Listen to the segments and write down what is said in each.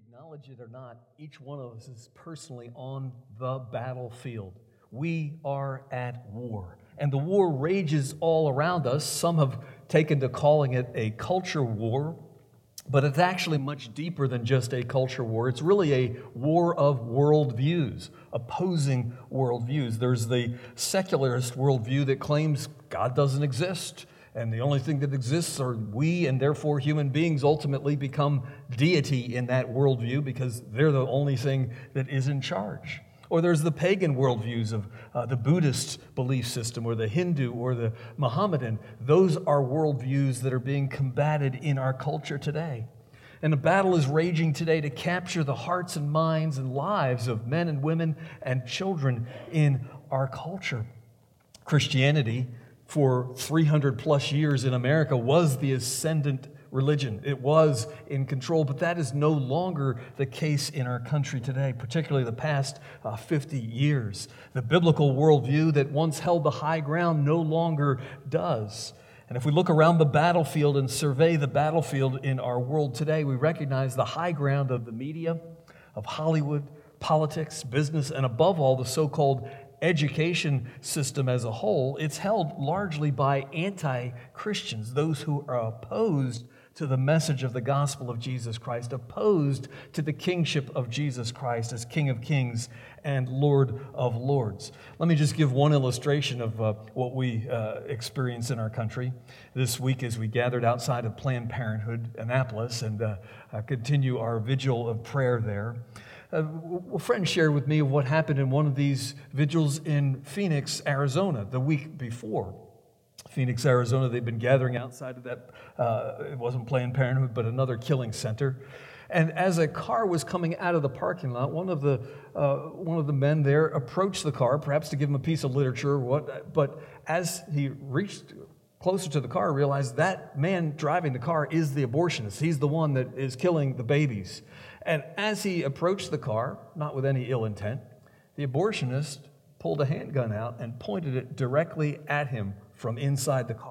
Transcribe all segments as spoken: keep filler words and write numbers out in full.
acknowledge it or not, each one of us is personally on the battlefield. We are at war, and the war rages all around us. Some have taken to calling it a culture war, but it's actually much deeper than just a culture war. It's really a war of worldviews, opposing worldviews. There's the secularist worldview that claims God doesn't exist, and the only thing that exists are we, and therefore human beings ultimately become deity in that worldview because they're the only thing that is in charge. Or there's the pagan worldviews of uh, the Buddhist belief system or the Hindu or the Mohammedan. Those are worldviews that are being combated in our culture today. And a battle is raging today to capture the hearts and minds and lives of men and women and children in our culture. Christianity, for three hundred plus years in America, was the ascendant religion. It was in control, but that is no longer the case in our country today, particularly the past uh, fifty years. The biblical worldview that once held the high ground no longer does. And if we look around the battlefield and survey the battlefield in our world today, we recognize the high ground of the media, of Hollywood, politics, business, and above all, the so-called education system as a whole. It's held largely by anti-Christians, those who are opposed to the message of the gospel of Jesus Christ, opposed to the kingship of Jesus Christ as King of Kings and Lord of Lords. Let me just give one illustration of uh, what we uh, experience in our country this week as we gathered outside of Planned Parenthood, Annapolis, and uh, uh, continue our vigil of prayer there. Uh, a friend shared with me what happened in one of these vigils in Phoenix, Arizona, the week before. Phoenix, Arizona, they'd been gathering outside of that, uh, it wasn't Planned Parenthood, but another killing center. And as a car was coming out of the parking lot, one of the uh, one of the men there approached the car, perhaps to give him a piece of literature or what, but as he reached closer to the car, realized that man driving the car is the abortionist. He's the one that is killing the babies. And as he approached the car, not with any ill intent, the abortionist pulled a handgun out and pointed it directly at him from inside the car.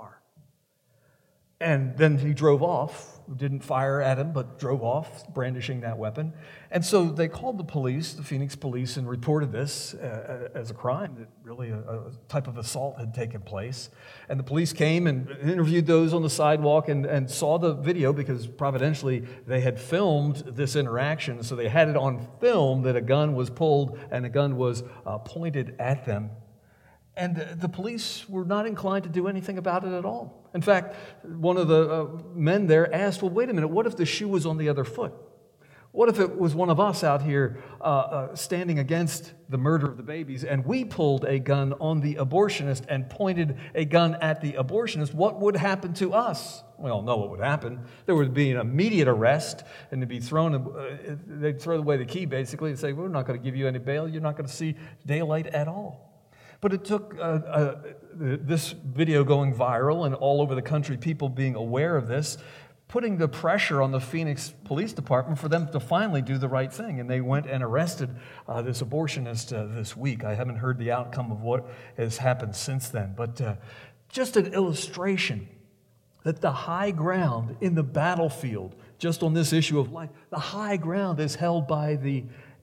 And then he drove off, didn't fire at him, but drove off, brandishing that weapon. And so they called the police, the Phoenix police, and reported this uh, as a crime, that really a, a type of assault had taken place. And the police came and interviewed those on the sidewalk and, and saw the video because providentially they had filmed this interaction. So they had it on film that a gun was pulled and a gun was uh, pointed at them. And the police were not inclined to do anything about it at all. In fact, one of the uh, men there asked, well, wait a minute, what if the shoe was on the other foot? What if it was one of us out here uh, uh, standing against the murder of the babies and we pulled a gun on the abortionist and pointed a gun at the abortionist? What would happen to us? We all know what would happen. There would be an immediate arrest and to be thrown, uh, they'd throw away the key basically and say, we're not going to give you any bail. You're not going to see daylight at all. But it took uh, uh, this video going viral and all over the country, people being aware of this, putting the pressure on the Phoenix Police Department for them to finally do the right thing. And they went and arrested uh, this abortionist uh, this week. I haven't heard the outcome of what has happened since then. But uh, just an illustration that the high ground in the battlefield, just on this issue of life, the high ground is held by the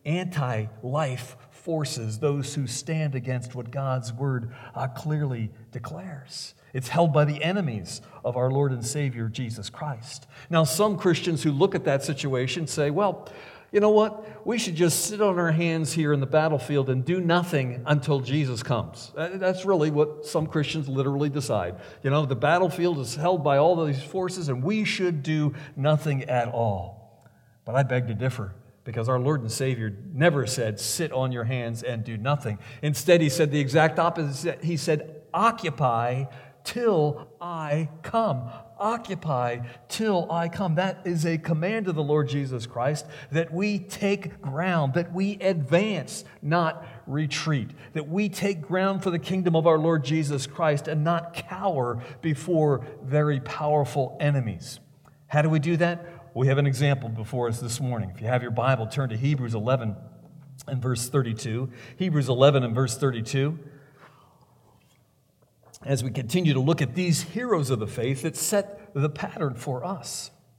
anti-life forces, those who stand against what God's word uh, clearly declares. It's held by the enemies of our Lord and Savior, Jesus Christ. Now, some Christians who look at that situation say, well, you know what? We should just sit on our hands here in the battlefield and do nothing until Jesus comes. That's really what some Christians literally decide. You know, the battlefield is held by all of these forces and we should do nothing at all. But I beg to differ. Because our Lord and Savior never said, sit on your hands and do nothing. Instead, he said the exact opposite. He said, occupy till I come. Occupy till I come. That is a command of the Lord Jesus Christ, that we take ground, that we advance, not retreat, that we take ground for the kingdom of our Lord Jesus Christ and not cower before very powerful enemies. How do we do that? We have an example before us this morning. If you have your Bible, turn to Hebrews eleven and verse thirty-two. Hebrews eleven and verse thirty-two. As we continue to look at these heroes of the faith that set the pattern for us.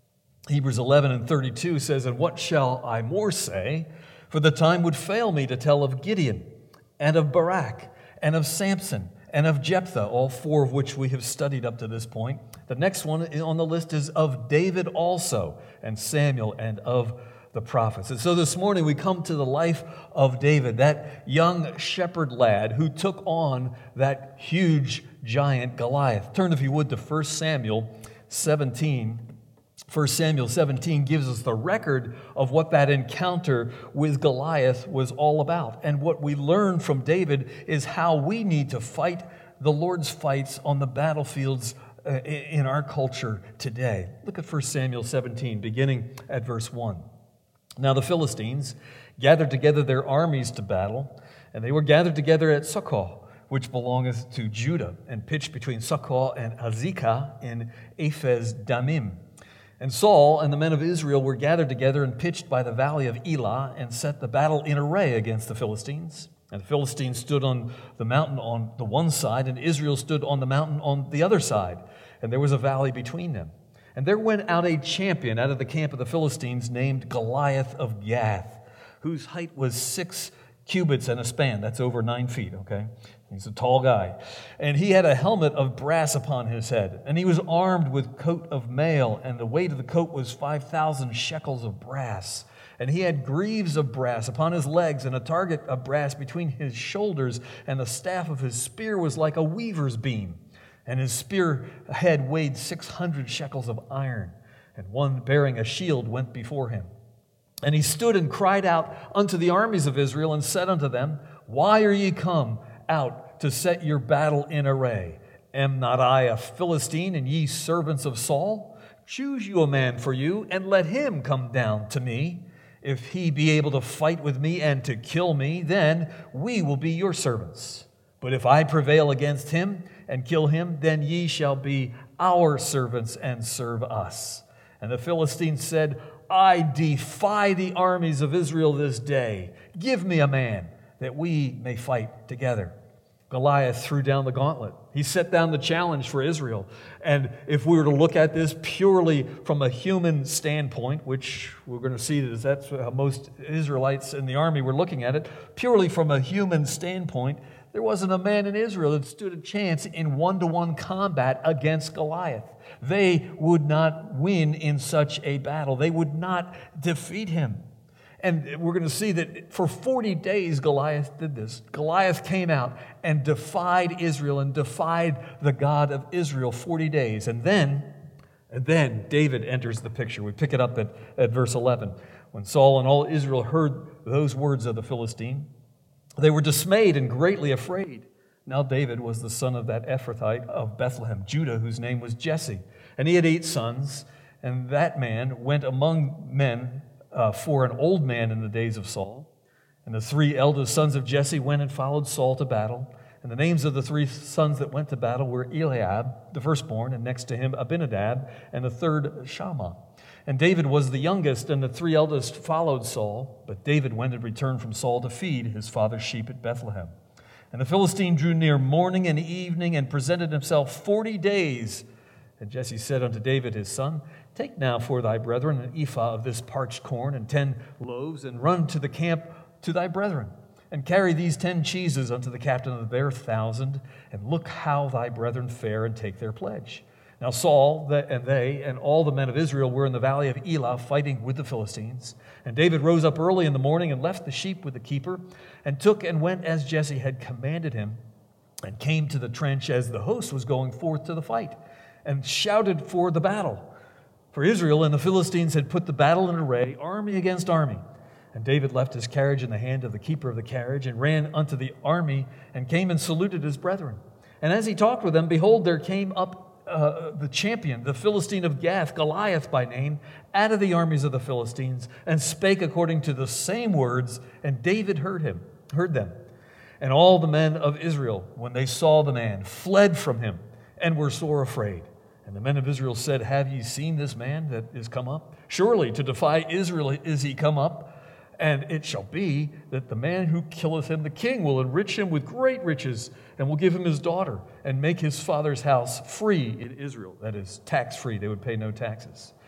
Hebrews eleven and thirty-two says, "And what shall I more say? For the time would fail me to tell of Gideon, and of Barak, and of Samson, and of Jephthah," all four of which we have studied up to this point. The next one on the list is of David also, and Samuel, and of the prophets. And so this morning we come to the life of David, that young shepherd lad who took on that huge giant Goliath. Turn, if you would, to First Samuel seventeen. First Samuel seventeen gives us the record of what that encounter with Goliath was all about. And what we learn from David is how we need to fight the Lord's fights on the battlefields uh, in our culture today. Look at First Samuel seventeen, beginning at verse one. "Now the Philistines gathered together their armies to battle, and they were gathered together at Succoth, which belongeth to Judah, and pitched between Succoth and Azekah in Ephes Damim. And Saul and the men of Israel were gathered together and pitched by the valley of Elah, and set the battle in array against the Philistines. And the Philistines stood on the mountain on the one side, and Israel stood on the mountain on the other side, and there was a valley between them. And there went out a champion out of the camp of the Philistines named Goliath of Gath, whose height was six cubits and a span." That's over nine feet, okay? He's a tall guy. "And he had a helmet of brass upon his head, and he was armed with coat of mail, and the weight of the coat was five thousand shekels of brass. And he had greaves of brass upon his legs, and a target of brass between his shoulders, and the staff of his spear was like a weaver's beam. And his spear head weighed six hundred shekels of iron, and one bearing a shield went before him. And he stood and cried out unto the armies of Israel, and said unto them, Why are ye come out to set your battle in array? Am not I a Philistine, and ye servants of Saul? Choose you a man for you, and let him come down to me. If he be able to fight with me and to kill me, then we will be your servants. But if I prevail against him and kill him, then ye shall be our servants and serve us. And the Philistines said, I defy the armies of Israel this day. Give me a man that we may fight together. Goliath threw down the gauntlet. He set down the challenge for Israel. And if we were to look at this purely from a human standpoint, which we're going to see that that's how most Israelites in the army were looking at it, purely from a human standpoint, there wasn't a man in Israel that stood a chance in one-to-one combat against Goliath. They would not win in such a battle. They would not defeat him. And we're going to see that for forty days Goliath did this. Goliath came out and defied Israel and defied the God of Israel forty days. And then, and then David enters the picture. We pick it up at, at verse eleven. When Saul and all Israel heard those words of the Philistine, they were dismayed and greatly afraid. Now David was the son of that Ephrathite of Bethlehem, Judah, whose name was Jesse. And he had eight sons, and that man went among men uh, for an old man in the days of Saul. And the three eldest sons of Jesse went and followed Saul to battle. And the names of the three sons that went to battle were Eliab, the firstborn, and next to him Abinadab, and the third Shammah. And David was the youngest, and the three eldest followed Saul. But David went and returned from Saul to feed his father's sheep at Bethlehem. And the Philistine drew near morning and evening and presented himself forty days. And Jesse said unto David his son, Take now for thy brethren an ephah of this parched corn and ten loaves, and run to the camp to thy brethren. And carry these ten cheeses unto the captain of their thousand, and look how thy brethren fare, and take their pledge. Now Saul and they and all the men of Israel were in the valley of Elah fighting with the Philistines. And David rose up early in the morning and left the sheep with the keeper, and took and went as Jesse had commanded him, and came to the trench as the host was going forth to the fight, and shouted for the battle. For Israel and the Philistines had put the battle in array, army against army. And David left his carriage in the hand of the keeper of the carriage, and ran unto the army, and came and saluted his brethren. And as he talked with them, behold, there came up Uh, the champion, the Philistine of Gath, Goliath by name, out of the armies of the Philistines, and spake according to the same words, and David heard him, heard them. And all the men of Israel, when they saw the man, fled from him, and were sore afraid. And the men of Israel said, Have ye seen this man that is come up? Surely to defy Israel is he come up. And it shall be that the man who killeth him, the king, will enrich him with great riches, and will give him his daughter, and make his father's house free in Israel. That is, tax-free. They would pay no taxes.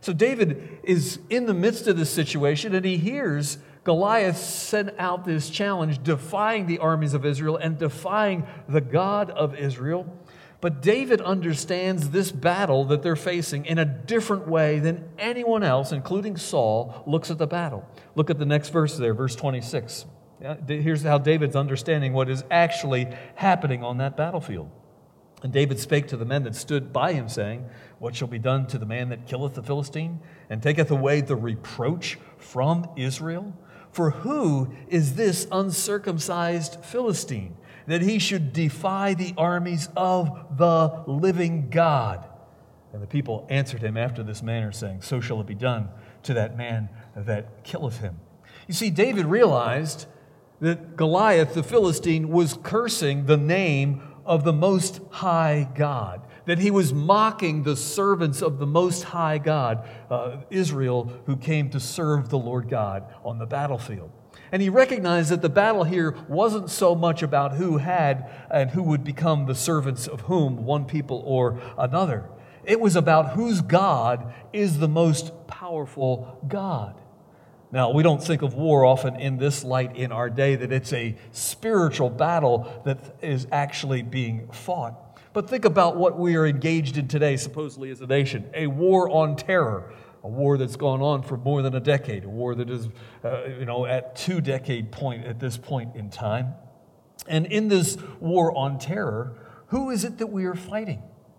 So David is in the midst of this situation, and he hears Goliath send out this challenge, defying the armies of Israel and defying the God of Israel. But David understands this battle that they're facing in a different way than anyone else, including Saul, looks at the battle. Look at the next verse there, verse twenty-six. Here's how David's understanding what is actually happening on that battlefield. And David spake to the men that stood by him, saying, What shall be done to the man that killeth the Philistine, and taketh away the reproach from Israel? For who is this uncircumcised Philistine, that he should defy the armies of the living God? And the people answered him after this manner, saying, So shall it be done to that man that killeth him. You see, David realized that Goliath, the Philistine, was cursing the name of the Most High God, that he was mocking the servants of the Most High God, uh, Israel, who came to serve the Lord God on the battlefield. And he recognized that the battle here wasn't so much about who had and who would become the servants of whom, one people or another. It was about whose God is the most powerful God. Now, we don't think of war often in this light in our day, that it's a spiritual battle that is actually being fought. But think about what we are engaged in today, supposedly as a nation, a war on terror, a war that's gone on for more than a decade, a war that is, uh, you know, at two-decade point at this point in time. And in this war on terror, who is it that we are fighting?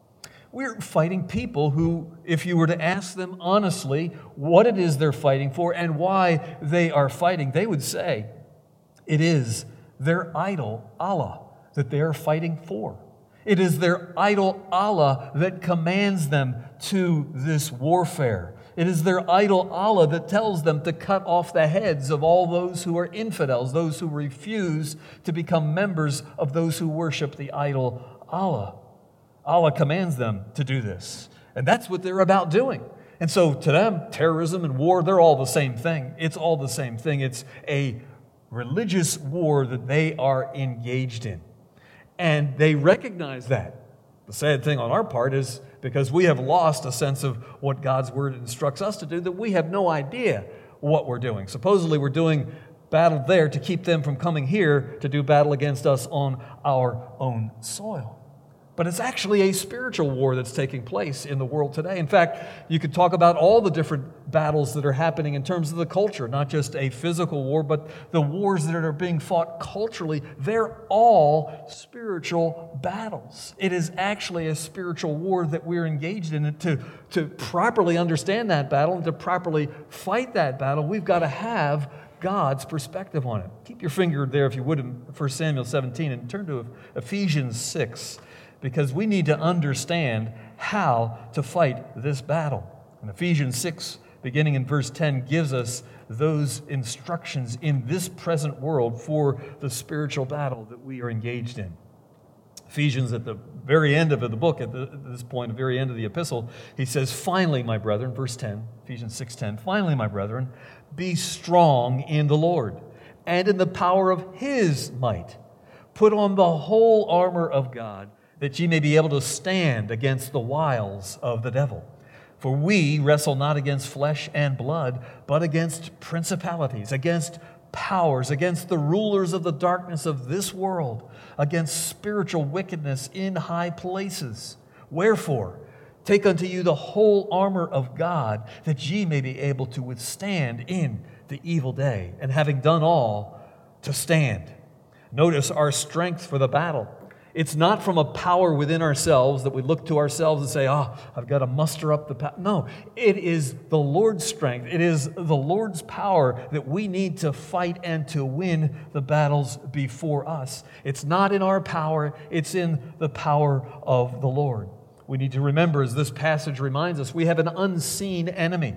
We're fighting people who, if you were to ask them honestly what it is they're fighting for and why they are fighting, they would say it is their idol, Allah, that they are fighting for. It is their idol, Allah, that commands them to this warfare. It is their idol, Allah, that tells them to cut off the heads of all those who are infidels, those who refuse to become members of those who worship the idol, Allah. Allah commands them to do this. And that's what they're about doing. And so to them, terrorism and war, they're all the same thing. It's all the same thing. It's a religious war that they are engaged in. And they recognize that. The sad thing on our part is because we have lost a sense of what God's Word instructs us to do, that we have no idea what we're doing. Supposedly we're doing battle there to keep them from coming here to do battle against us on our own soil. But it's actually a spiritual war that's taking place in the world today. In fact, you could talk about all the different battles that are happening in terms of the culture, not just a physical war, but the wars that are being fought culturally. They're all spiritual battles. It is actually a spiritual war that we're engaged in. And to, to properly understand that battle and to properly fight that battle, we've got to have God's perspective on it. Keep your finger there, if you would, in First Samuel seventeen, and turn to Ephesians six. Because we need to understand how to fight this battle. And Ephesians six, beginning in verse ten, gives us those instructions in this present world for the spiritual battle that we are engaged in. Ephesians, at the very end of the book, at, the, at this point, the very end of the epistle, he says, Finally, my brethren, verse ten, Ephesians six ten, Finally, my brethren, be strong in the Lord and in the power of His might. Put on the whole armor of God, that ye may be able to stand against the wiles of the devil. For we wrestle not against flesh and blood, but against principalities, against powers, against the rulers of the darkness of this world, against spiritual wickedness in high places. Wherefore, take unto you the whole armor of God, that ye may be able to withstand in the evil day, and having done all, to stand. Notice our strength for the battle. It's not from a power within ourselves that we look to ourselves and say, oh, I've got to muster up the power. No, it is the Lord's strength. It is the Lord's power that we need to fight and to win the battles before us. It's not in our power. It's in the power of the Lord. We need to remember, as this passage reminds us, we have an unseen enemy.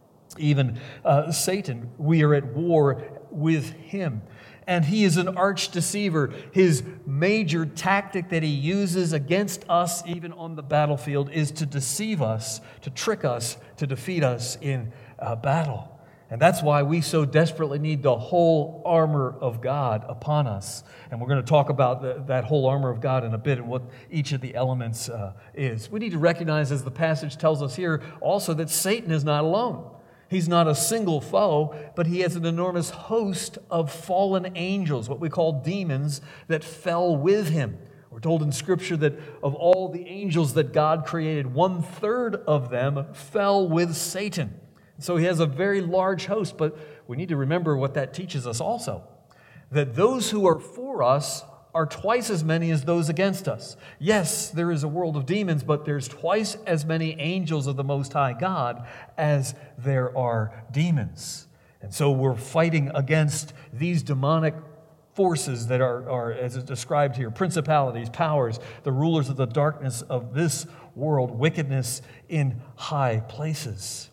Even uh, Satan, we are at war with him. And he is an arch deceiver. His major tactic that he uses against us, even on the battlefield, is to deceive us, to trick us, to defeat us in uh, battle. And that's why we so desperately need the whole armor of God upon us. And we're going to talk about the, that whole armor of God in a bit and what each of the elements uh, is. We need to recognize, as the passage tells us here, also that Satan is not alone. He's not a single foe, but he has an enormous host of fallen angels, what we call demons, that fell with him. We're told in Scripture that of all the angels that God created, one-third of them fell with Satan. So he has a very large host, but we need to remember what that teaches us also, that those who are for us are twice as many as those against us. Yes, there is a world of demons, but there's twice as many angels of the Most High God as there are demons. And so we're fighting against these demonic forces that are, are, as it's described here, principalities, powers, the rulers of the darkness of this world, wickedness in high places.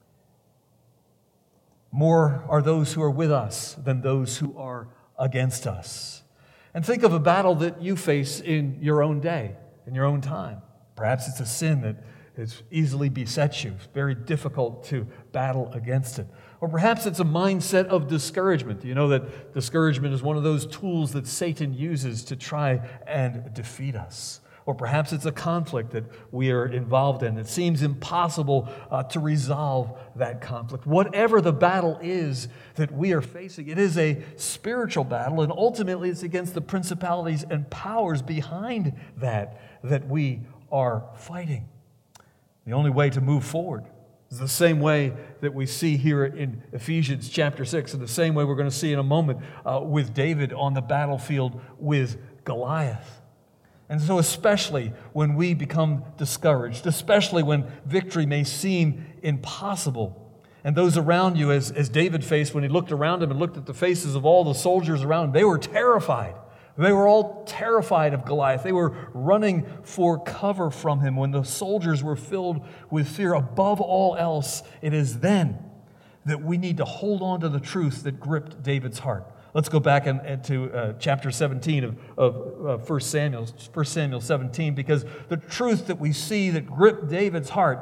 More are those who are with us than those who are against us. And think of a battle that you face in your own day, in your own time. Perhaps it's a sin that is easily besets you. It's very difficult to battle against it. Or perhaps it's a mindset of discouragement. You know that discouragement is one of those tools that Satan uses to try and defeat us. Or perhaps it's a conflict that we are involved in. It seems impossible uh, to resolve that conflict. Whatever the battle is that we are facing, it is a spiritual battle, and ultimately it's against the principalities and powers behind that that we are fighting. The only way to move forward is the same way that we see here in Ephesians chapter six, and the same way we're going to see in a moment uh, with David on the battlefield with Goliath. And so especially when we become discouraged, especially when victory may seem impossible, and those around you, as, as David faced when he looked around him and looked at the faces of all the soldiers around him, they were terrified. They were all terrified of Goliath. They were running for cover from him when the soldiers were filled with fear. Above all else, it is then that we need to hold on to the truth that gripped David's heart. Let's go back and, and to uh, chapter seventeen of, of uh, First Samuel, First Samuel seventeen, because the truth that we see that gripped David's heart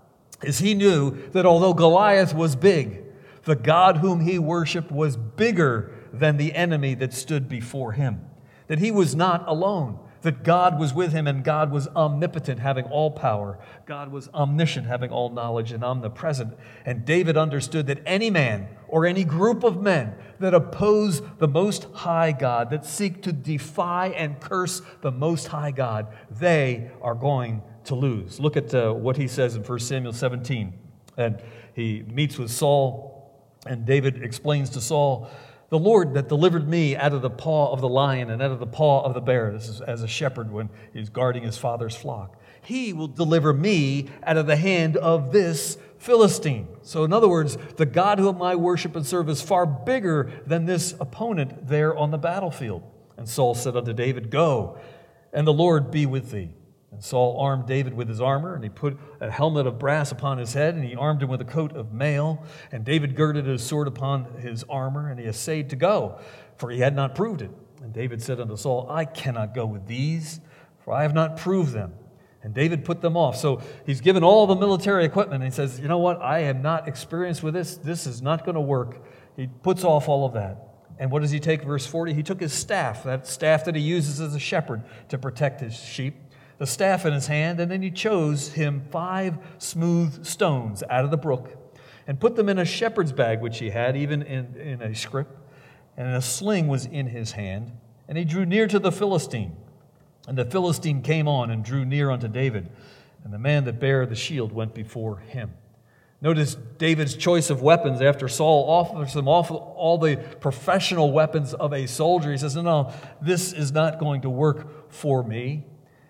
is he knew that although Goliath was big, the God whom he worshiped was bigger than the enemy that stood before him. That he was not alone, that God was with him, and God was omnipotent, having all power. God was omniscient, having all knowledge, and omnipresent. And David understood that any man or any group of men that oppose the Most High God, that seek to defy and curse the Most High God, they are going to lose. Look at uh, what he says in First Samuel seventeen. And he meets with Saul, and David explains to Saul, "The Lord that delivered me out of the paw of the lion and out of the paw of the bear," this is as a shepherd when he's guarding his father's flock, "he will deliver me out of the hand of this Philistine." So in other words, the God whom I worship and serve is far bigger than this opponent there on the battlefield. And Saul said unto David, "Go, and the Lord be with thee." And Saul armed David with his armor, and he put a helmet of brass upon his head, and he armed him with a coat of mail. And David girded his sword upon his armor, and he essayed to go, for he had not proved it. And David said unto Saul, "I cannot go with these, for I have not proved them." And David put them off. So he's given all the military equipment, and he says, "You know what? I am not experienced with this. This is not going to work." He puts off all of that. And what does he take? Verse forty, he took his staff, that staff that he uses as a shepherd to protect his sheep, the staff in his hand, and then he chose him five smooth stones out of the brook and put them in a shepherd's bag which he had, even in, in a scrip, and a sling was in his hand. And he drew near to the Philistine. And the Philistine came on and drew near unto David, and the man that bare the shield went before him. Notice David's choice of weapons after Saul offers him all the professional weapons of a soldier. He says, no, no, this is not going to work for me.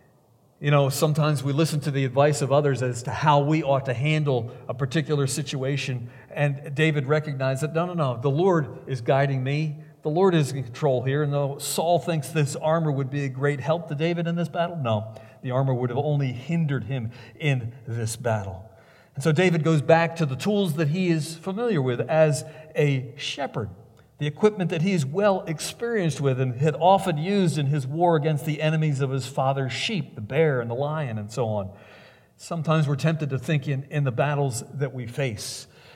You know, sometimes we listen to the advice of others as to how we ought to handle a particular situation. And David recognized that, no, no, no, the Lord is guiding me. The Lord is in control here. And though Saul thinks this armor would be a great help to David in this battle, no, the armor would have only hindered him in this battle. And so David goes back to the tools that he is familiar with as a shepherd, the equipment that he is well experienced with and had often used in his war against the enemies of his father's sheep, the bear and the lion and so on. Sometimes we're tempted to think in, in the battles that we face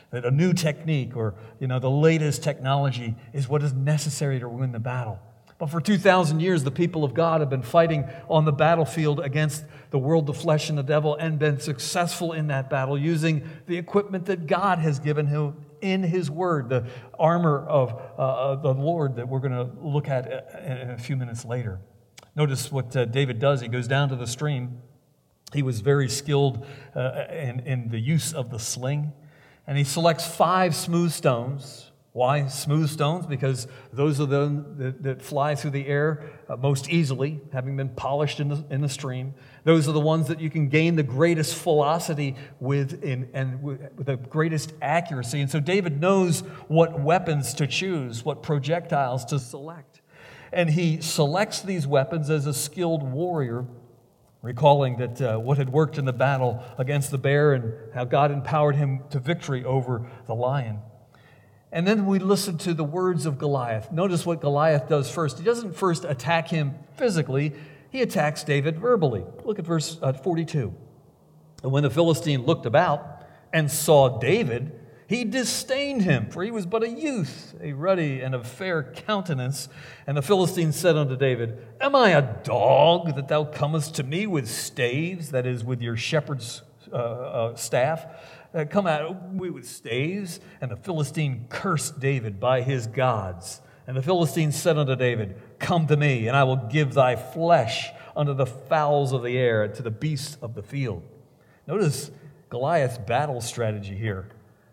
that a new technique or, you know, the latest technology is what is necessary to win the battle. But for two thousand years, the people of God have been fighting on the battlefield against the world, the flesh, and the devil, and been successful in that battle using the equipment that God has given him in His Word, the armor of uh, the Lord that we're going to look at in a few minutes later. Notice what uh, David does. He goes down to the stream. He was very skilled uh, in, in the use of the sling, and he selects five smooth stones. Why smooth stones? Because those are the that, that fly through the air uh, most easily, having been polished in the, in the stream. Those are the ones that you can gain the greatest velocity with in, and with the greatest accuracy. And so David knows what weapons to choose, what projectiles to select. And he selects these weapons as a skilled warrior, recalling that uh, what had worked in the battle against the bear and how God empowered him to victory over the lion. And then we listen to the words of Goliath. Notice what Goliath does first. He doesn't first attack him physically. He attacks David verbally. Look at verse forty-two. And when the Philistine looked about and saw David, he disdained him, for he was but a youth, a ruddy and of fair countenance. And the Philistine said unto David, Am I a dog that thou comest to me with staves, that is, with your shepherd's uh, uh, staff? Uh, come out we with staves. And the Philistine cursed David by his gods. And the Philistine said unto David, Come to me, and I will give thy flesh unto the fowls of the air, and to the beasts of the field. Notice Goliath's battle strategy here.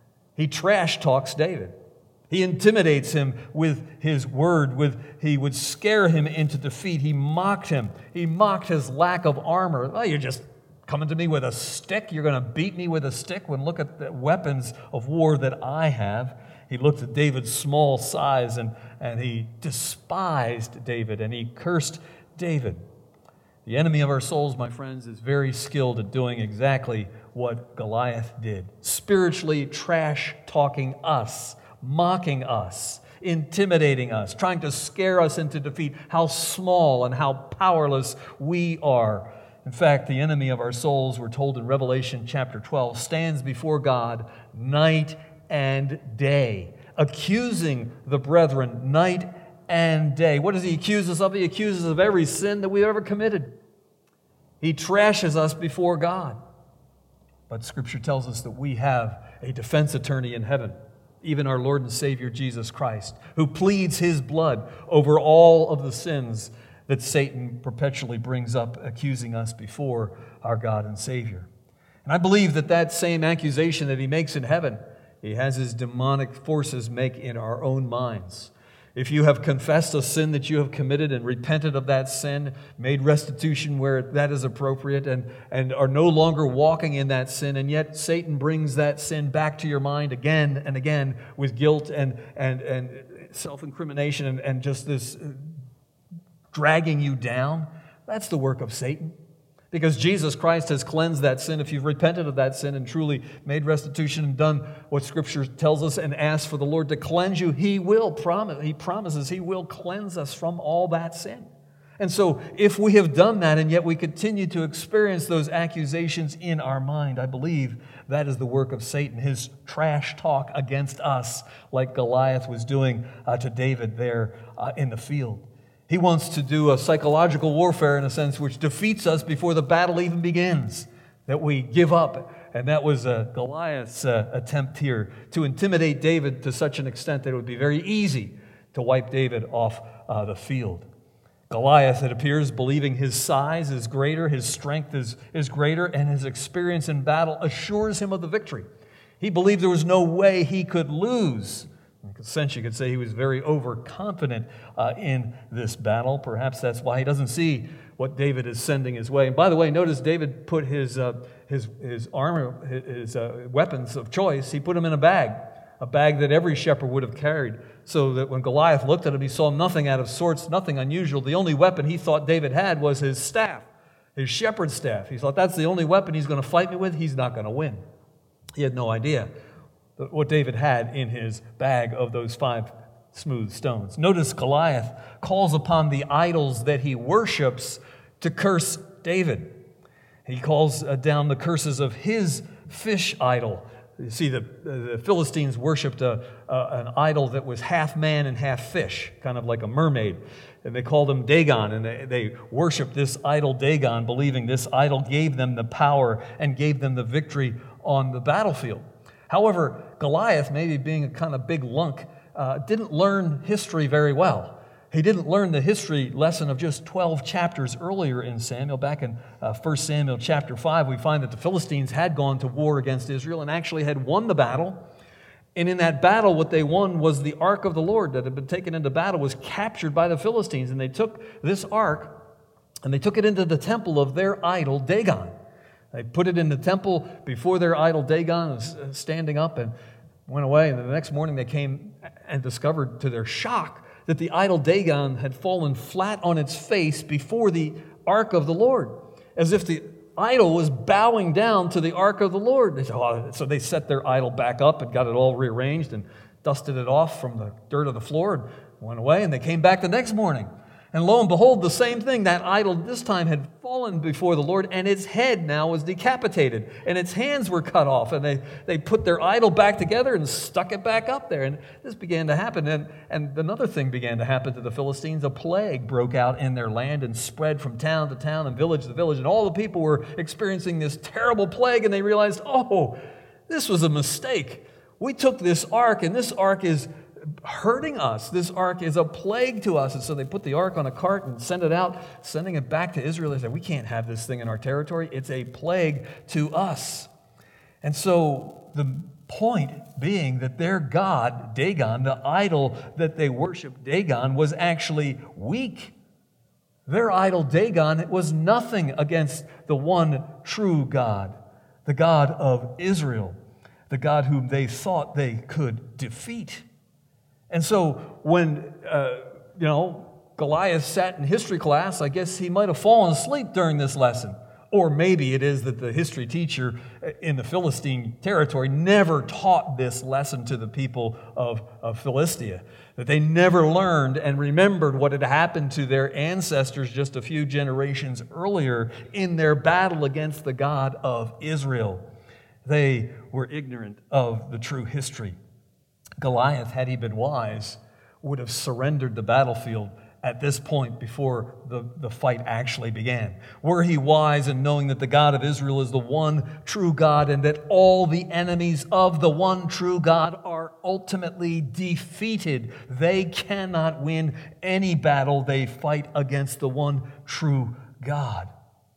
He trash talks David. He intimidates him with his word. With he would scare him into defeat. He mocked him. He mocked his lack of armor. Oh, you're just coming to me with a stick? You're going to beat me with a stick? When look at the weapons of war that I have. He looked at David's small size and, and he despised David and he cursed David. The enemy of our souls, my friends, is very skilled at doing exactly what Goliath did. Spiritually trash-talking us, mocking us, intimidating us, trying to scare us into defeat, how small and how powerless we are. In fact, the enemy of our souls, we're told in Revelation chapter twelve, stands before God night and day, accusing the brethren night and day. What does he accuse us of? He accuses us of every sin that we've ever committed. He trashes us before God. But Scripture tells us that we have a defense attorney in heaven, even our Lord and Savior Jesus Christ, who pleads His blood over all of the sins that Satan perpetually brings up, accusing us before our God and Savior. And I believe that that same accusation that he makes in heaven, he has his demonic forces make in our own minds. If you have confessed a sin that you have committed and repented of that sin, made restitution where that is appropriate, and, and are no longer walking in that sin, and yet Satan brings that sin back to your mind again and again with guilt and, and, and self-incrimination and, and just this dragging you down, that's the work of Satan. Because Jesus Christ has cleansed that sin. If you've repented of that sin and truly made restitution and done what Scripture tells us and asked for the Lord to cleanse you, He will promise, He promises He will cleanse us from all that sin. And so if we have done that and yet we continue to experience those accusations in our mind, I believe that is the work of Satan, his trash talk against us, like Goliath was doing uh, to David there uh, in the field. He wants to do a psychological warfare, in a sense, which defeats us before the battle even begins, that we give up. And that was uh, Goliath's uh, attempt here, to intimidate David to such an extent that it would be very easy to wipe David off uh, the field. Goliath, it appears, believing his size is greater, his strength is, is greater, and his experience in battle assures him of the victory. He believed there was no way he could lose. In a sense, you could say he was very overconfident uh, in this battle. Perhaps that's why he doesn't see what David is sending his way. And by the way, notice David put his uh, his his armor, his uh, weapons of choice, he put them in a bag, a bag that every shepherd would have carried, so that when Goliath looked at him, he saw nothing out of sorts, nothing unusual. The only weapon he thought David had was his staff, his shepherd's staff. He thought, that's the only weapon he's going to fight me with. He's not going to win. He had no idea what David had in his bag of those five smooth stones. Notice Goliath calls upon the idols that he worships to curse David. He calls down the curses of his fish idol You see, the, the Philistines worshipped a, a, an idol that was half man and half fish, kind of like a mermaid. And they called him Dagon, and they, they worshipped this idol Dagon, believing this idol gave them the power and gave them the victory on the battlefield. However, Goliath, maybe being a kind of big lunk, uh, didn't learn history very well. He didn't learn the history lesson of just twelve chapters earlier in Samuel. Back in uh, First Samuel chapter five, we find that the Philistines had gone to war against Israel and actually had won the battle. And in that battle, what they won was the ark of the Lord that had been taken into battle was captured by the Philistines. And they took this ark and they took it into the temple of their idol Dagon. They put it in the temple before their idol Dagon was standing up and went away. And the next morning they came and discovered to their shock that the idol Dagon had fallen flat on its face before the ark of the Lord, as if the idol was bowing down to the ark of the Lord. They said, oh. So they set their idol back up and got it all rearranged and dusted it off from the dirt of the floor and went away. And they came back the next morning. And lo and behold, the same thing. That idol this time had fallen before the Lord, and its head now was decapitated, and its hands were cut off. And they, they put their idol back together and stuck it back up there. And this began to happen. And, and another thing began to happen to the Philistines. A plague broke out in their land and spread from town to town and village to village. And all the people were experiencing this terrible plague, and they realized, oh, this was a mistake. We took this ark, and this ark is hurting us. This ark is a plague to us. And so they put the ark on a cart and sent it out, sending it back to Israel. They said, we can't have this thing in our territory. It's a plague to us. And so the point being that their god, Dagon, the idol that they worshiped, Dagon, was actually weak. Their idol, Dagon, was nothing against the one true God, the God of Israel, the God whom they thought they could defeat. And so when, uh, you know, Goliath sat in history class, I guess he might have fallen asleep during this lesson. Or maybe it is that the history teacher in the Philistine territory never taught this lesson to the people of, of Philistia. That they never learned and remembered what had happened to their ancestors just a few generations earlier in their battle against the God of Israel. They were ignorant of the true history. Goliath, had he been wise, would have surrendered the battlefield at this point before the, the fight actually began. Were he wise in knowing that the God of Israel is the one true God and that all the enemies of the one true God are ultimately defeated, they cannot win any battle they fight against the one true God.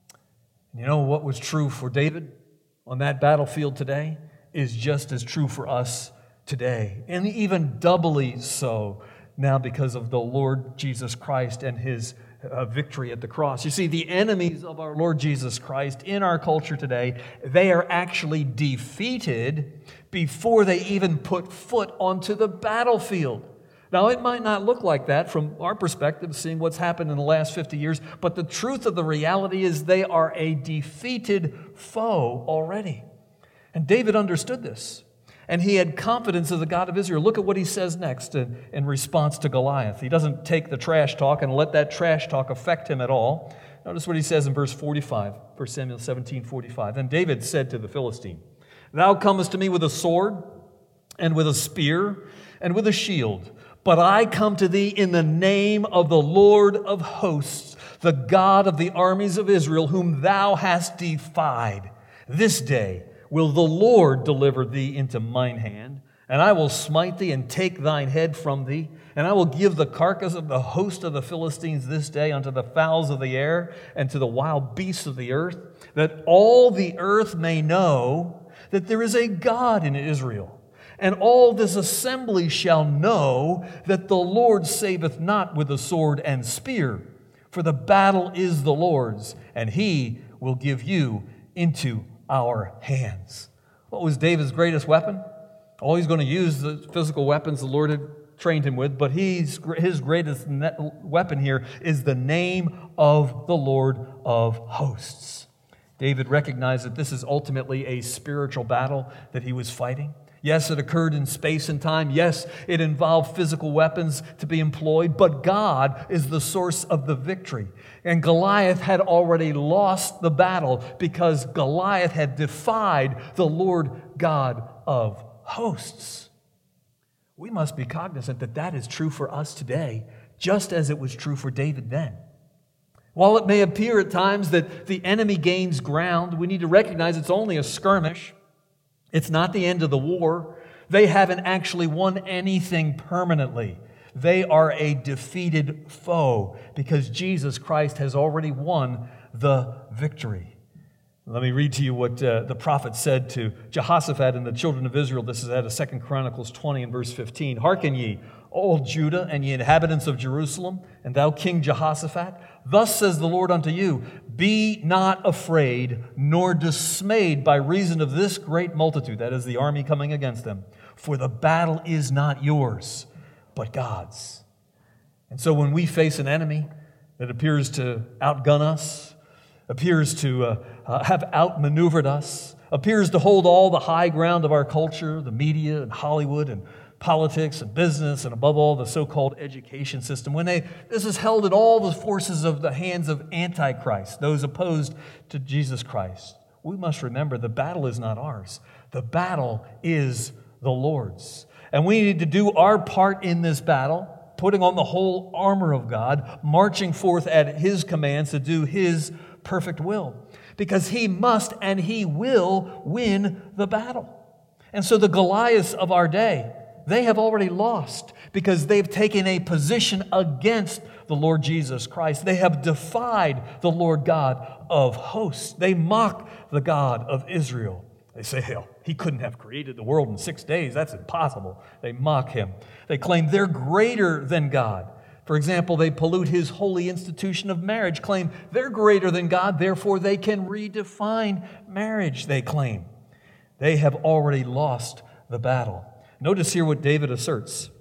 You know what was true for David on that battlefield today is just as true for us today, and even doubly so now because of the Lord Jesus Christ and his uh, victory at the cross. You see, the enemies of our Lord Jesus Christ in our culture today, they are actually defeated before they even put foot onto the battlefield. Now, it might not look like that from our perspective, seeing what's happened in the last fifty years, but the truth of the reality is they are a defeated foe already. And David understood this. And he had confidence of the God of Israel. Look at what he says next in, in response to Goliath. He doesn't take the trash talk and let that trash talk affect him at all. Notice what he says in verse forty-five, First Samuel seventeen forty-five. Then David said to the Philistine, "Thou comest to me with a sword and with a spear and with a shield, but I come to thee in the name of the Lord of hosts, the God of the armies of Israel, whom thou hast defied. This day will the Lord deliver thee into mine hand, and I will smite thee and take thine head from thee, and I will give the carcass of the host of the Philistines this day unto the fowls of the air and to the wild beasts of the earth, that all the earth may know that there is a God in Israel. And all this assembly shall know that the Lord saveth not with the sword and spear, for the battle is the Lord's, and he will give you into our hands." What was David's greatest weapon? Oh, he's going to use the physical weapons the Lord had trained him with, but he's, his greatest weapon here is the name of the Lord of hosts. David recognized that this is ultimately a spiritual battle that he was fighting. Yes, it occurred in space and time. Yes, it involved physical weapons to be employed, but God is the source of the victory. And Goliath had already lost the battle because Goliath had defied the Lord God of hosts. We must be cognizant that that is true for us today, just as it was true for David then. While it may appear at times that the enemy gains ground, we need to recognize it's only a skirmish. It's not the end of the war. They haven't actually won anything permanently. They are a defeated foe because Jesus Christ has already won the victory. Let me read to you what uh, the prophet said to Jehoshaphat and the children of Israel. This is out of Second Chronicles twenty and verse fifteen. Hearken ye, all Judah and ye inhabitants of Jerusalem, and thou King Jehoshaphat, thus says the Lord unto you, be not afraid nor dismayed by reason of this great multitude, that is the army coming against them, for the battle is not yours, but God's. And so when we face an enemy that appears to outgun us, appears to uh, uh, have outmaneuvered us, appears to hold all the high ground of our culture, the media and Hollywood and politics and business, and above all, the so-called education system, when they, this is held in all the forces of the hands of Antichrist, those opposed to Jesus Christ, we must remember the battle is not ours. The battle is the Lord's. And we need to do our part in this battle, putting on the whole armor of God, marching forth at His commands to do His perfect will, because He must and He will win the battle. And so the Goliaths of our day, they have already lost because they've taken a position against the Lord Jesus Christ. They have defied the Lord God of hosts. They mock the God of Israel. They say, hell, He couldn't have created the world in six days. That's impossible. They mock Him. They claim they're greater than God. For example, they pollute His holy institution of marriage, claim they're greater than God, therefore they can redefine marriage, they claim. They have already lost the battle. Notice here what David asserts.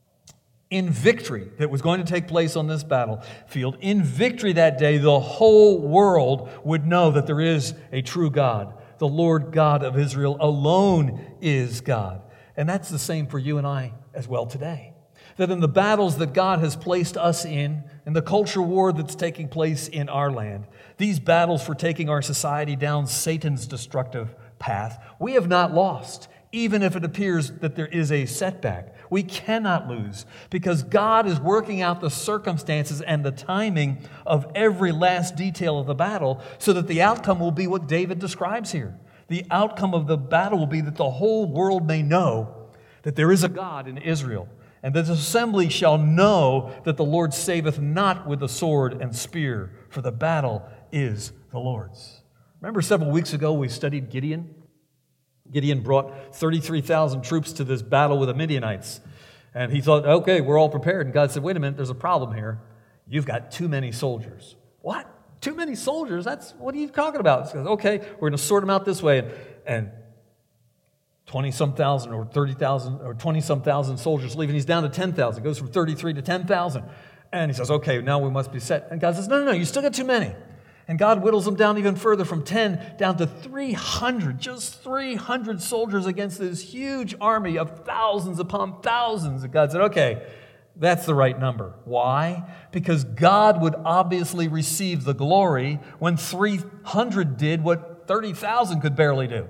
In victory that was going to take place on this battlefield, in victory that day, the whole world would know that there is a true God. The Lord God of Israel alone is God. And that's the same for you and I as well today. That in the battles that God has placed us in, in the culture war that's taking place in our land, these battles for taking our society down Satan's destructive path, we have not lost. Even if it appears that there is a setback, we cannot lose because God is working out the circumstances and the timing of every last detail of the battle so that the outcome will be what David describes here. The outcome of the battle will be that the whole world may know that there is a God in Israel, and that the assembly shall know that the Lord saveth not with the sword and spear, for the battle is the Lord's. Remember several weeks ago we studied Gideon? Gideon brought thirty-three thousand troops to this battle with the Midianites. And he thought, okay, we're all prepared. And God said, wait a minute, there's a problem here. You've got too many soldiers. What? Too many soldiers? That's, what are you talking about? He says, okay, we're going to sort them out this way. And, and twenty-some thousand or thirty thousand or twenty-some thousand soldiers leaving. He's down to ten thousand. Goes from thirty-three to ten thousand. And he says, okay, now we must be set. And God says, no, no, no, you still got too many. And God whittles them down even further from ten down to three hundred, just three hundred soldiers against this huge army of thousands upon thousands. And God said, okay, that's the right number. Why? Because God would obviously receive the glory when three hundred did what thirty thousand could barely do.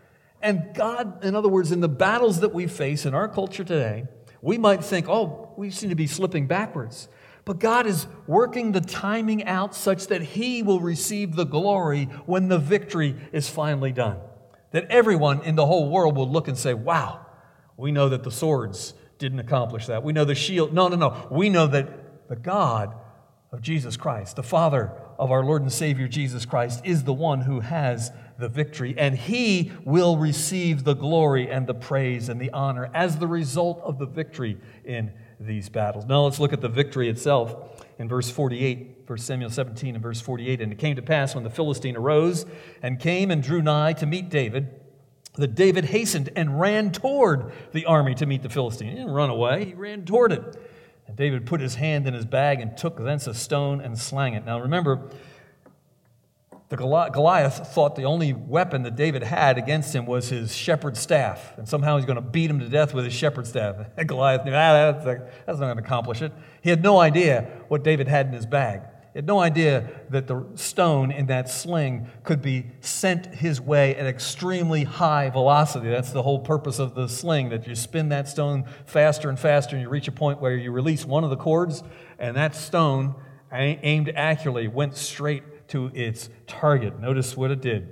And God, in other words, in the battles that we face in our culture today, we might think, oh, we seem to be slipping backwards. But God is working the timing out such that He will receive the glory when the victory is finally done. That everyone in the whole world will look and say, wow, we know that the swords didn't accomplish that. We know the shield. No, no, no. We know that the God of Jesus Christ, the Father of our Lord and Savior Jesus Christ, is the one who has the victory. And He will receive the glory and the praise and the honor as the result of the victory in these battles. Now let's look at the victory itself in verse forty-eight, First Samuel seventeen and verse forty-eight. And it came to pass when the Philistine arose and came and drew nigh to meet David, that David hastened and ran toward the army to meet the Philistine. He didn't run away, he ran toward it. And David put his hand in his bag and took thence a stone and slang it. Now remember, The Goli- Goliath thought the only weapon that David had against him was his shepherd's staff, and somehow he's going to beat him to death with his shepherd's staff. And Goliath knew, ah, that's, that's not going to accomplish it. He had no idea what David had in his bag. He had no idea that the stone in that sling could be sent his way at extremely high velocity. That's the whole purpose of the sling, that you spin that stone faster and faster, and you reach a point where you release one of the cords, and that stone, aimed accurately, went straight to its target. Notice what it did.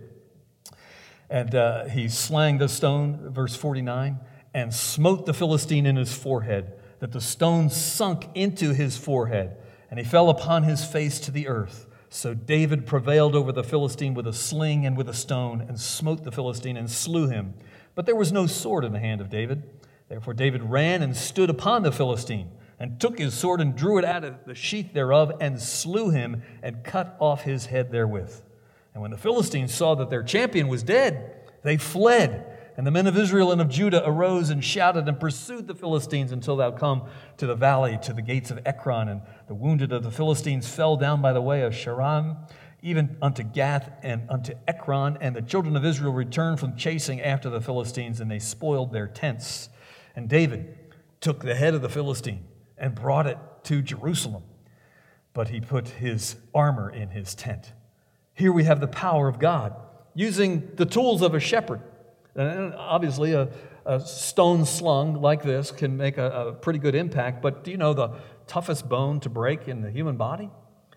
And uh, he slang the stone, verse forty-nine, and smote the Philistine in his forehead, that the stone sunk into his forehead, and he fell upon his face to the earth. So David prevailed over the Philistine with a sling and with a stone, and smote the Philistine and slew him. But there was no sword in the hand of David. Therefore David ran and stood upon the Philistine, and took his sword and drew it out of the sheath thereof, and slew him, and cut off his head therewith. And when the Philistines saw that their champion was dead, they fled. And the men of Israel and of Judah arose and shouted and pursued the Philistines until thou come to the valley, to the gates of Ekron. And the wounded of the Philistines fell down by the way of Shaaraim, even unto Gath and unto Ekron. And the children of Israel returned from chasing after the Philistines, and they spoiled their tents. And David took the head of the Philistine and brought it to Jerusalem. But he put his armor in his tent. Here we have the power of God, using the tools of a shepherd. And obviously, a, a stone slung like this can make a, a pretty good impact, but do you know the toughest bone to break in the human body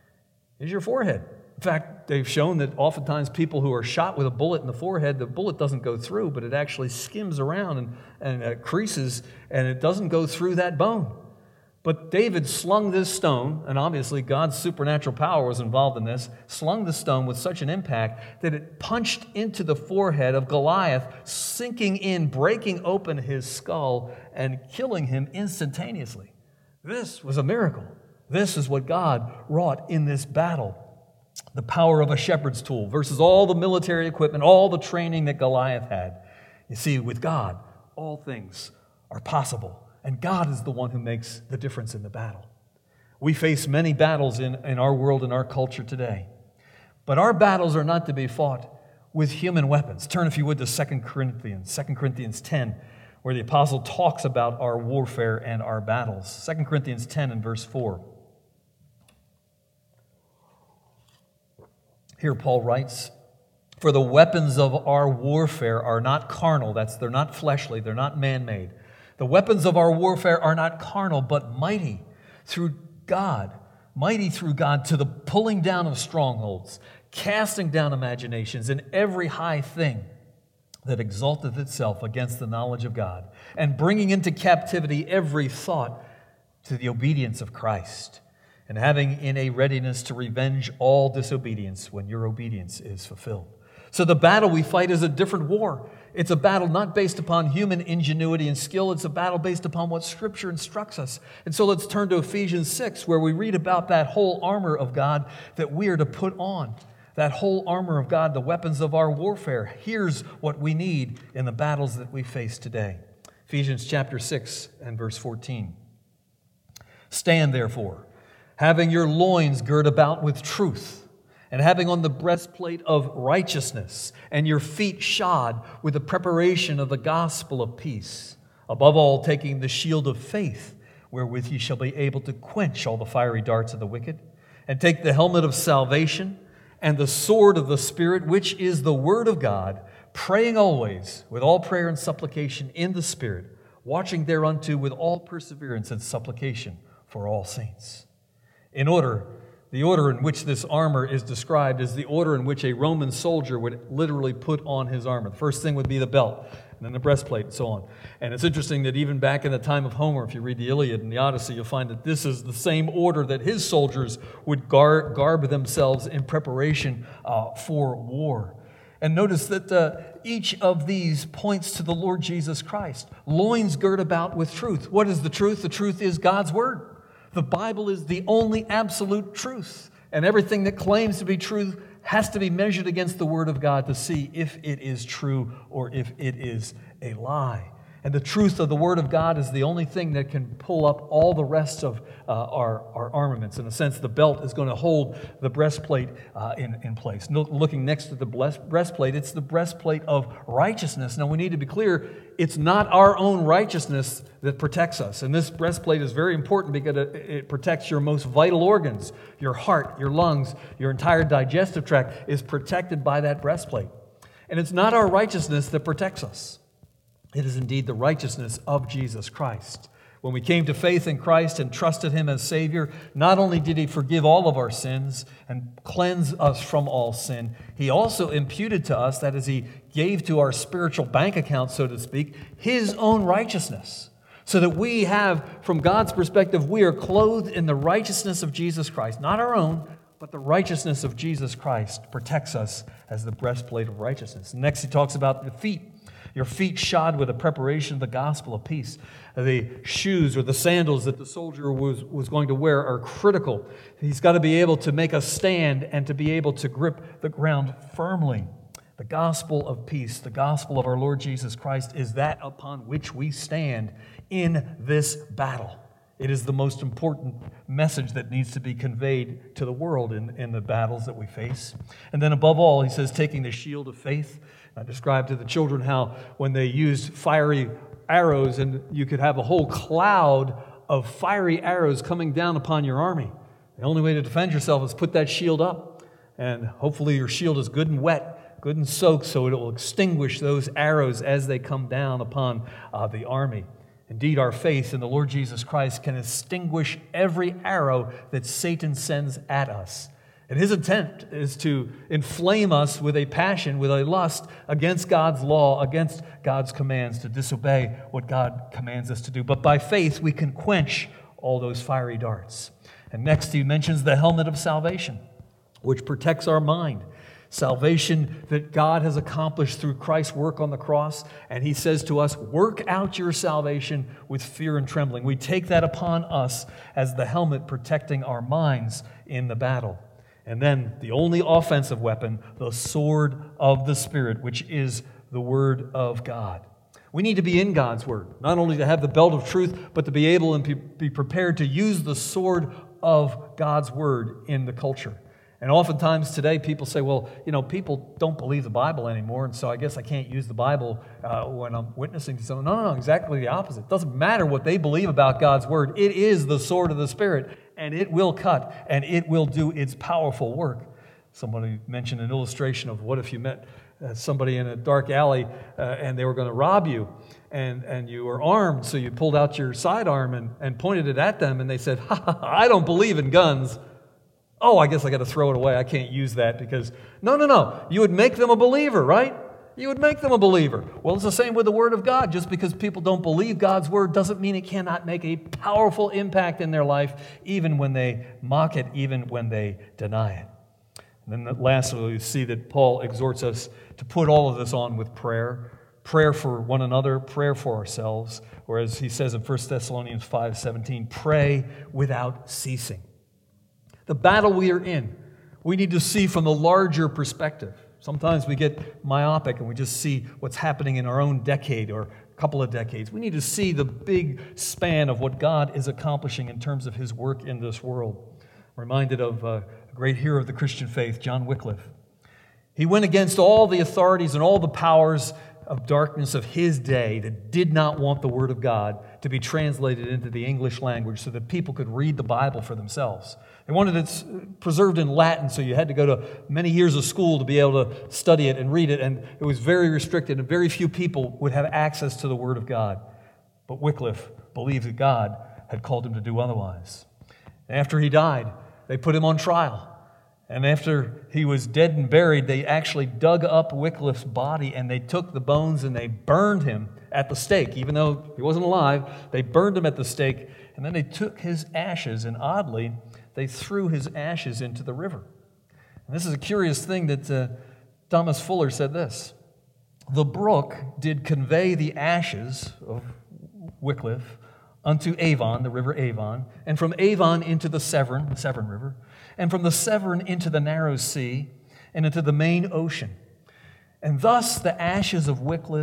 is your forehead? In fact, they've shown that oftentimes people who are shot with a bullet in the forehead, the bullet doesn't go through, but it actually skims around and, and uh, creases, and it doesn't go through that bone. But David slung this stone, and obviously God's supernatural power was involved in this, slung the stone with such an impact that it punched into the forehead of Goliath, sinking in, breaking open his skull, and killing him instantaneously. This was a miracle. This is what God wrought in this battle. The power of a shepherd's tool versus all the military equipment, all the training that Goliath had. You see, with God, all things are possible. And God is the one who makes the difference in the battle. We face many battles in, in our world and our culture today. But our battles are not to be fought with human weapons. Turn, if you would, to Second Corinthians, Second Corinthians ten, where the apostle talks about our warfare and our battles. Second Corinthians ten and verse four. Here Paul writes, "For the weapons of our warfare are not carnal," that's, they're not fleshly, they're not man-made. "The weapons of our warfare are not carnal, but mighty through God, mighty through God to the pulling down of strongholds, casting down imaginations and every high thing that exalteth itself against the knowledge of God, and bringing into captivity every thought to the obedience of Christ, and having in a readiness to revenge all disobedience when your obedience is fulfilled." So the battle we fight is a different war. It's a battle not based upon human ingenuity and skill. It's a battle based upon what Scripture instructs us. And so let's turn to Ephesians six, where we read about that whole armor of God that we are to put on. That whole armor of God, the weapons of our warfare. Here's what we need in the battles that we face today. Ephesians chapter six and verse fourteen. "Stand therefore, having your loins girt about with truth, and having on the breastplate of righteousness, and your feet shod with the preparation of the gospel of peace. Above all, taking the shield of faith, wherewith ye shall be able to quench all the fiery darts of the wicked, and take the helmet of salvation, and the sword of the Spirit, which is the word of God, praying always with all prayer and supplication in the Spirit, watching thereunto with all perseverance and supplication for all saints." In order The order in which this armor is described is the order in which a Roman soldier would literally put on his armor. The first thing would be the belt, and then the breastplate, and so on. And it's interesting that even back in the time of Homer, if you read the Iliad and the Odyssey, you'll find that this is the same order that his soldiers would gar- garb themselves in preparation uh, for war. And notice that uh, each of these points to the Lord Jesus Christ. Loins girt about with truth. What is the truth? The truth is God's Word. The Bible is the only absolute truth, and everything that claims to be truth has to be measured against the Word of God to see if it is true or if it is a lie. And the truth of the Word of God is the only thing that can pull up all the rest of uh, our, our armaments. In a sense, the belt is going to hold the breastplate uh, in, in place. No, looking next to the breastplate, it's the breastplate of righteousness. Now, we need to be clear, it's not our own righteousness that protects us. And this breastplate is very important because it, it protects your most vital organs. Your heart, your lungs, your entire digestive tract is protected by that breastplate. And it's not our righteousness that protects us. It is indeed the righteousness of Jesus Christ. When we came to faith in Christ and trusted Him as Savior, not only did He forgive all of our sins and cleanse us from all sin, He also imputed to us, that is, He gave to our spiritual bank account, so to speak, His own righteousness. So that we have, from God's perspective, we are clothed in the righteousness of Jesus Christ. Not our own, but the righteousness of Jesus Christ protects us as the breastplate of righteousness. Next, he talks about the feet. Your feet shod with the preparation of the gospel of peace. The shoes or the sandals that the soldier was, was going to wear are critical. He's got to be able to make us stand and to be able to grip the ground firmly. The gospel of peace, the gospel of our Lord Jesus Christ, is that upon which we stand in this battle. It is the most important message that needs to be conveyed to the world in, in the battles that we face. And then above all, he says, taking the shield of faith. I described to the children how when they used fiery arrows, and you could have a whole cloud of fiery arrows coming down upon your army. The only way to defend yourself is put that shield up. And hopefully your shield is good and wet, good and soaked, so it will extinguish those arrows as they come down upon uh, the army. Indeed, our faith in the Lord Jesus Christ can extinguish every arrow that Satan sends at us. And his intent is to inflame us with a passion, with a lust against God's law, against God's commands, to disobey what God commands us to do. But by faith, we can quench all those fiery darts. And next, he mentions the helmet of salvation, which protects our mind. Salvation that God has accomplished through Christ's work on the cross. And he says to us, work out your salvation with fear and trembling. We take that upon us as the helmet protecting our minds in the battle. And then the only offensive weapon, the sword of the Spirit, which is the Word of God. We need to be in God's Word, not only to have the belt of truth, but to be able and be prepared to use the sword of God's Word in the culture. And oftentimes today people say, well, you know, people don't believe the Bible anymore, and so I guess I can't use the Bible uh, when I'm witnessing to someone. No, no, no, exactly the opposite. It doesn't matter what they believe about God's Word. It is the sword of the Spirit, and it will cut, and it will do its powerful work. Somebody mentioned an illustration of what if you met uh, somebody in a dark alley uh, and they were going to rob you, and, and you were armed, so you pulled out your sidearm and, and pointed it at them, and they said, ha, ha, ha, I don't believe in guns. Oh, I guess I got to throw it away. I can't use that because... No, no, no. You would make them a believer, right? You would make them a believer. Well, it's the same with the Word of God. Just because people don't believe God's Word doesn't mean it cannot make a powerful impact in their life, even when they mock it, even when they deny it. And then lastly, we see that Paul exhorts us to put all of this on with prayer. Prayer for one another, prayer for ourselves. Or as he says in First Thessalonians five seventeen, pray without ceasing. The battle we are in, we need to see from the larger perspective. Sometimes we get myopic and we just see what's happening in our own decade or a couple of decades. We need to see the big span of what God is accomplishing in terms of His work in this world. I'm reminded of a great hero of the Christian faith, John Wycliffe. He went against all the authorities and all the powers of darkness of his day that did not want the Word of God to be translated into the English language so that people could read the Bible for themselves. They wanted it preserved in Latin, so you had to go to many years of school to be able to study it and read it, and it was very restricted, and very few people would have access to the Word of God. But Wycliffe believed that God had called him to do otherwise. After he died, they put him on trial. And after he was dead and buried, they actually dug up Wycliffe's body and they took the bones and they burned him at the stake. Even though he wasn't alive, they burned him at the stake. And then they took his ashes, and oddly, they threw his ashes into the river. And this is a curious thing that uh, Thomas Fuller said this. The brook did convey the ashes of Wycliffe unto Avon, the river Avon, and from Avon into the Severn, the Severn River, and from the Severn into the narrow sea, and into the main ocean. And thus the ashes of Wycliffe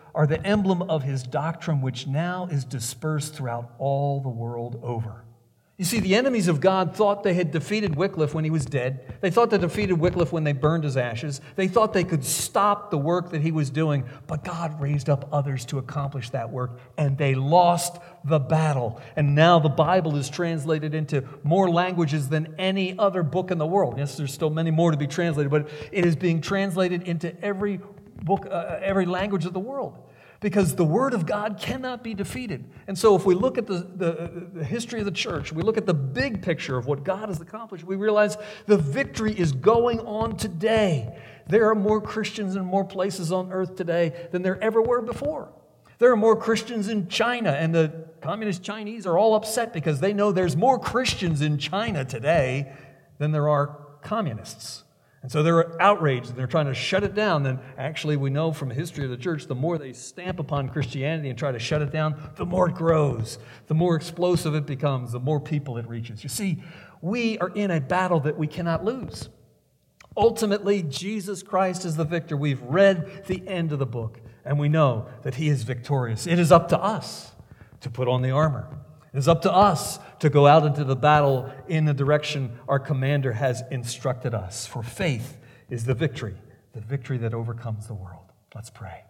are the emblem of his doctrine, which now is dispersed throughout all the world over. You see, the enemies of God thought they had defeated Wycliffe when he was dead. They thought they defeated Wycliffe when they burned his ashes. They thought they could stop the work that he was doing, but God raised up others to accomplish that work, and they lost the battle. And now the Bible is translated into more languages than any other book in the world. Yes, there's still many more to be translated, but it is being translated into every book, uh, every language of the world. Because the Word of God cannot be defeated. And so if we look at the, the, the history of the church, we look at the big picture of what God has accomplished, we realize the victory is going on today. There are more Christians in more places on earth today than there ever were before. There are more Christians in China, and the communist Chinese are all upset because they know there's more Christians in China today than there are communists. And so they're outraged and they're trying to shut it down. And actually, we know from the history of the church, the more they stamp upon Christianity and try to shut it down, the more it grows, the more explosive it becomes, the more people it reaches. You see, we are in a battle that we cannot lose. Ultimately, Jesus Christ is the victor. We've read the end of the book, and we know that he is victorious. It is up to us to put on the armor. It is up to us to go out into the battle in the direction our commander has instructed us. For faith is the victory, the victory that overcomes the world. Let's pray.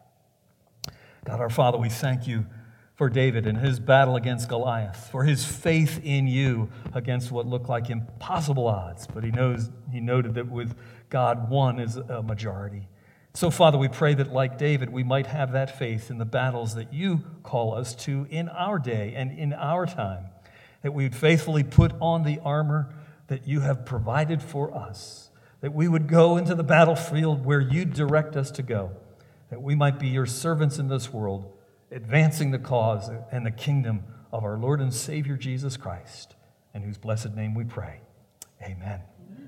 God our Father, we thank you for David and his battle against Goliath, for his faith in you against what looked like impossible odds. But he knows he noted that with God, one is a majority. So, Father, we pray that, like David, we might have that faith in the battles that you call us to in our day and in our time, that we would faithfully put on the armor that you have provided for us, that we would go into the battlefield where you direct us to go, that we might be your servants in this world, advancing the cause and the kingdom of our Lord and Savior Jesus Christ, in whose blessed name we pray. Amen.